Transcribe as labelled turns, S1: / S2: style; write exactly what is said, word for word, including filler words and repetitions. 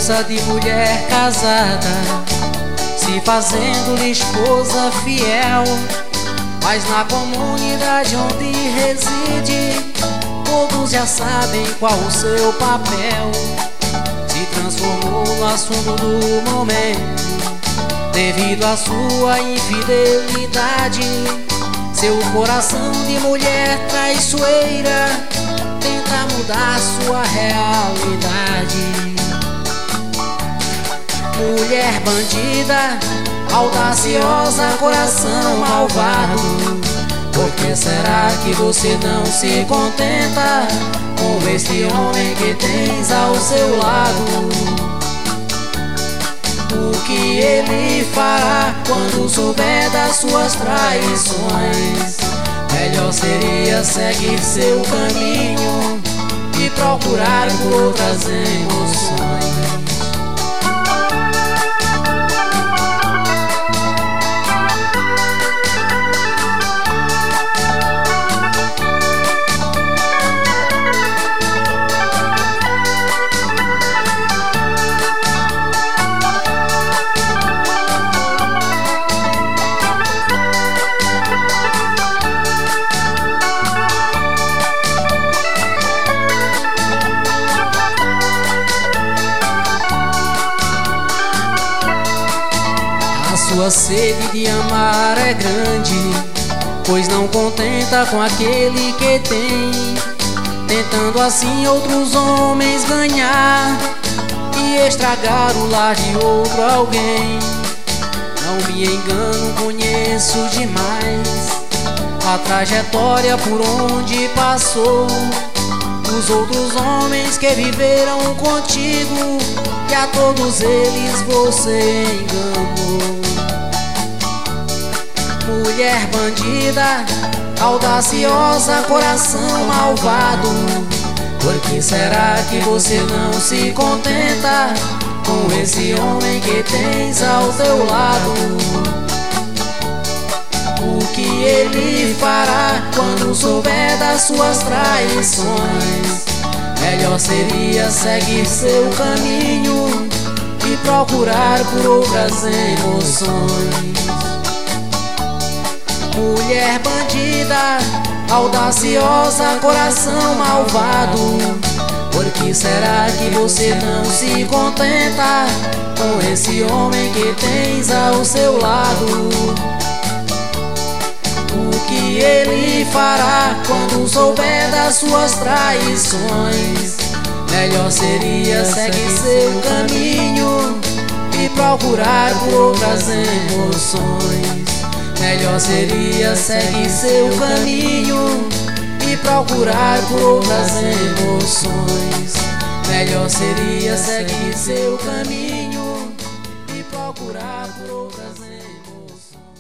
S1: esposa de mulher casada, se fazendo-lhe esposa fiel. Mas na comunidade onde reside, todos já sabem qual o seu papel. Se transformou no assunto do momento devido à sua infidelidade. Seu coração de mulher traiçoeira tenta mudar sua realidade. Mulher bandida, audaciosa, coração malvado, por que será que você não se contenta com este homem que tens ao seu lado? O que ele fará quando souber das suas traições? Melhor seria seguir seu caminho e procurar por outras emoções. Sua sede de amar é grande, pois não contenta com aquele que tem, tentando assim outros homens ganhar e estragar o lar de outro alguém. Não me engano, conheço demais a trajetória por onde passou, os outros homens que viveram contigo, e a todos eles você enganou. Mulher bandida, audaciosa, coração malvado, por que será que você não se contenta com esse homem que tens ao teu lado? O que ele fará quando souber das suas traições? Melhor seria seguir seu caminho e procurar por outras emoções. Mulher bandida, audaciosa, coração malvado, por que será que você não se contenta com esse homem que tens ao seu lado? O que ele fará quando souber das suas traições? Melhor seria seguir seu caminho e procurar por outras emoções. Melhor seria seguir seu caminho e procurar por outras emoções. Melhor seria seguir seu caminho